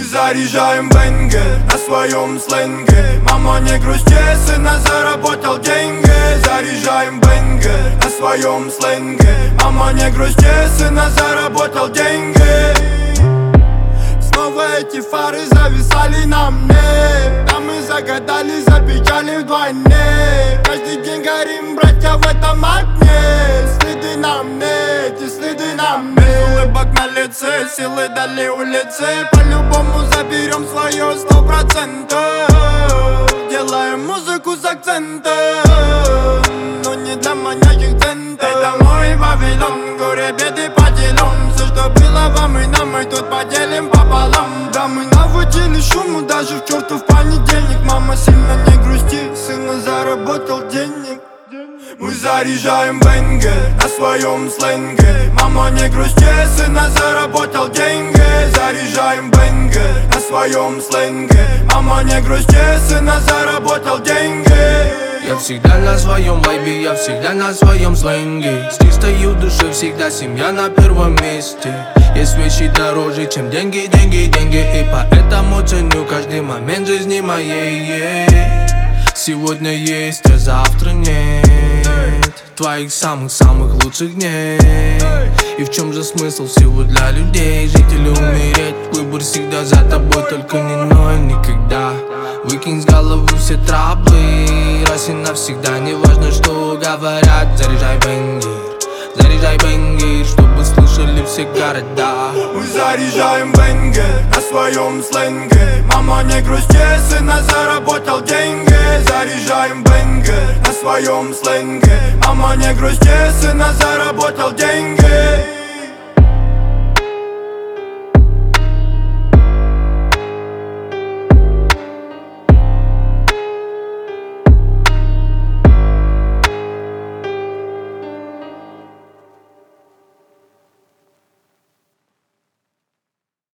заряжаем бенгер на своем сленге. Мама, не грусти, сына заработал деньги. Заряжаем бенгер на своем сленге. Мама, не грусти, сына заработал деньги. Снова эти фары зависали на мне. Да мы загадали, запечали вдвойне. Каждый день горим, братья, в этом огне. Следы на мне, эти следы на мне. Улыбок на лице, силы дали улицы. По-любому заберем свое 100%. Делаем музыку с акцентом, но не для манящих центов. Это мой Вавилон, горе беды поделим. Все, что было вам и нам, мы тут поделим пополам. Да, мы наводили шуму даже в чертов понедельник. Мама, сильно не грусти, сына заработал денег. Мы заряжаем бенгер на своем сленге. Мама, не грусти, сына заработал деньги. Заряжаем бенгер на своем сленге. Мама, не грусти, сына заработал деньги. Я всегда на своем вайбе, я всегда на своем сленге. Здесь стою в душе, всегда семья на первом месте. Есть вещи дороже, чем деньги, деньги, деньги. И поэтому ценю каждый момент жизни моей. Сегодня есть, а завтра нет твоих самых-самых лучших дней. И в чем же смысл всего для людей? Жить или умереть, выбор всегда за тобой. Только не ной никогда. Выкинь с головы все траблы раз и навсегда. Не важно, что говорят. Заряжай бенгер, чтобы слышали все города. Мы заряжаем бенгер на своем сленге. Мама, не грусти, сына заработал деньги. Заряжаем бенгер на своем сленге. Мама, не грусти, сына заработал деньги.